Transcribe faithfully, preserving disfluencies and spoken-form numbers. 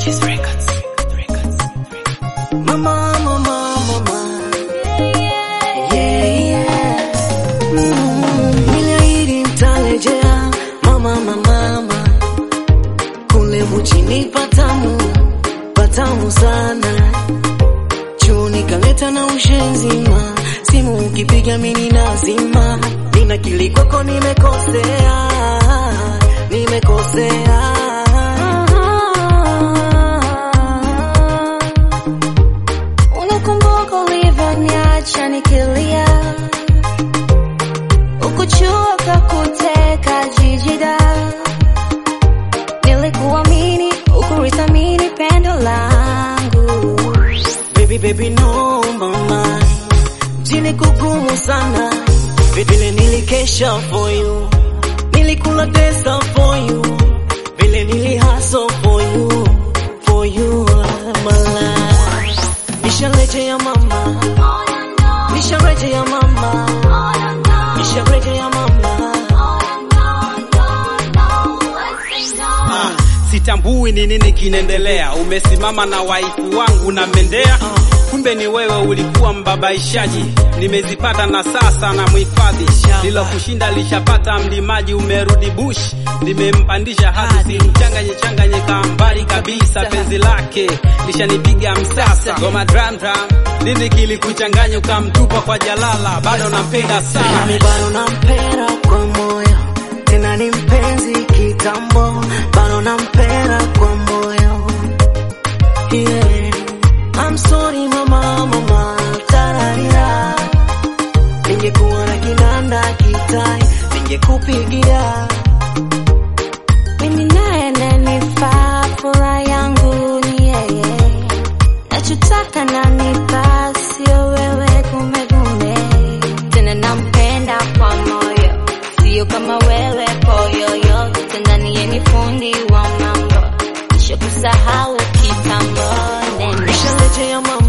Mama, mama, mama, yeah, yeah. Mm, niliahidi nitarejea, mama, mama, mama. Kule mjini patamu, patamu sana. Chuni kaleta na ushenzima, simu ukipiga mimi nazima. Nina kili kwako nimekosea, nimekosea. Niacha nikilia, ukuchoka kuteka jijida. Nilikuamini, ukurithamini pendo langu. Baby, baby, no mama, jini kugumu sana. Vile nilikesha for you, nilikula desa for you, vile nili hustle for you, for you, my life. Nisharejea mama, nisharejea mama, nisharejea mama. Ah, sitambui ni nini kinaendelea. Umesimama na waifu wangu na mendea, kumbe ni wewe ulikuwa mbabaishaji. Nimezipata na sasa na muhifadhi, lilo kushinda lishapata mlimaji. Umerudi bush, nimempandisha hadi simchanganye changanye kambari kabisa. Penzi lake lishanipiga msasa, goma drum drum. Nini kilikuchanganya ukamtupa kwa jalala? Bado nampenda sana, mimi bado nampenda kwa moyo, tena ni mpenzi kitambo. Bado nampenda kwa moyo, yeah. I'm sorry mama, mama, tararira. Ningekuwa na kinanda kitai, ningekupigia. Mimi naye ananifaa, furaha yangu ni yeye. Nachotaka nanipa, sio wewe kumegume. Tena nampenda kwa moyo, sio kama wewe poyoyo. Tena niye ni fundi wa mambo, nishakusahau kitambo. Nisharejea mama,